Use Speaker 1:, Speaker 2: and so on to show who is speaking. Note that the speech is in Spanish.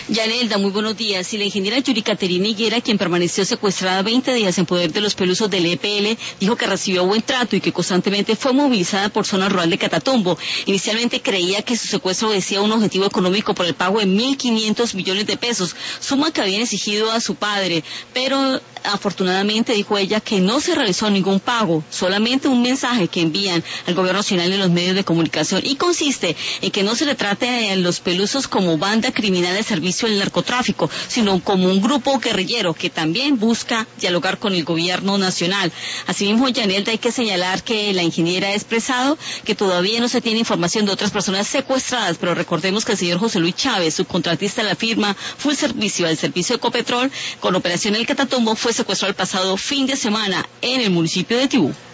Speaker 1: Yanelda, muy buenos días. Y la ingeniera Yuri Caterina Higuera, quien permaneció secuestrada 20 días en poder de los pelusos del EPL, dijo que recibió buen trato y que constantemente fue movilizada por zona rural de Catatumbo. Inicialmente creía que su secuestro obedecía a un objetivo económico por el pago de 1.500 millones de pesos, suma que habían exigido a su padre, pero afortunadamente dijo ella que no se realizó ningún pago, solamente un mensaje que envían al gobierno nacional en los medios de comunicación, y consiste en que no se le trate a los pelusos como banda criminal de servicio del narcotráfico, sino como un grupo guerrillero que también busca dialogar con el gobierno nacional. Asimismo, Yanelda, hay que señalar que la ingeniera ha expresado que todavía no se tiene información de otras personas secuestradas, pero recordemos que el señor José Luis Chávez, subcontratista de la firma Full Servicio al servicio de Ecopetrol, con operación El Catatumbo, fue secuestrado el pasado fin de semana en el municipio de Tibú.